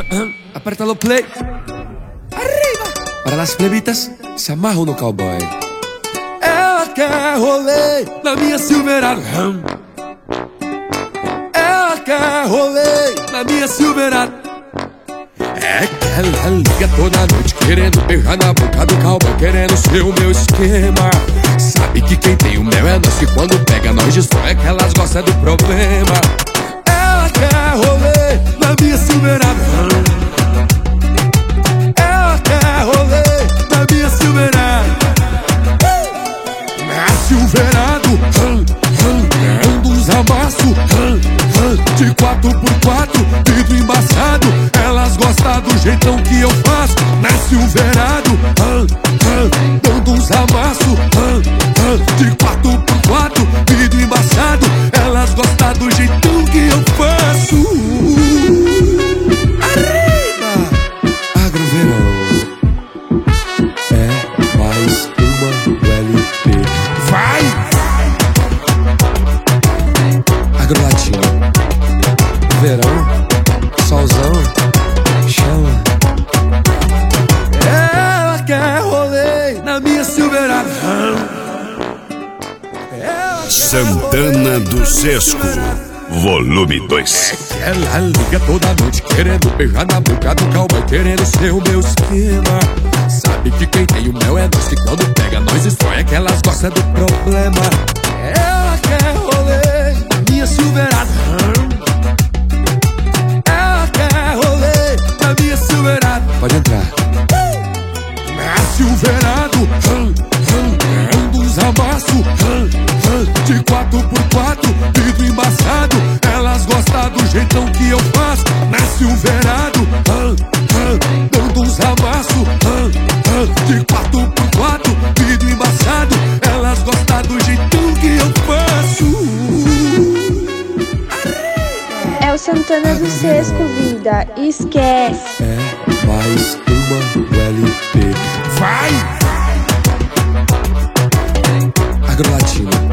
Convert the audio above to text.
Aperta o play. Arriba. Para las plebitas, se amarram no cowboy. Ela quer rolê na minha Silverado. Ela quer rolê na minha Silverado. É que ela liga toda noite querendo beijar na boca do cowboy, querendo ser o meu esquema. Sabe que quem tem o mel é nós, que quando pega nós destrói, é que elas gostam do problema. Ela quer rolê na minha Silverado. Ela quer rolê na minha Silverado. Na Silverado, ando uns amassos de 4x4, vidro embaçado. Elas gostam do jeitão que eu faço. Na Silverado, dando uns amassos de 4x4, vidro embaçado. Elas gostam do jeitão que eu faço. Arriba! Agroverão é mais uma LP. Vai! Agrolatino, verão, solzão, chama. Ela quer rolê na minha Silverado. Santana do Sesco, volume 2. Ela liga toda noite querendo beijar na boca do cowboy, querendo ser o meu esquema. Sabe que quem tem o mel é nós, que quando pega nós destrói, é que elas gostam do problema. Ela quer rolê na minha Silverado. Ela quer rolê na minha Silverado. Pode entrar. Na Silverado, ando uns amassos de 4x4, vidro embaçado. Elas gostam do jeitão que eu faço. Na Silverado, dando uns amassos de 4x4, vidro embaçado. Elas gostam do jeitão que eu faço. É o Santana do Sesco, vida. Esquece. É mais uma LP. Vai! Agrolatino,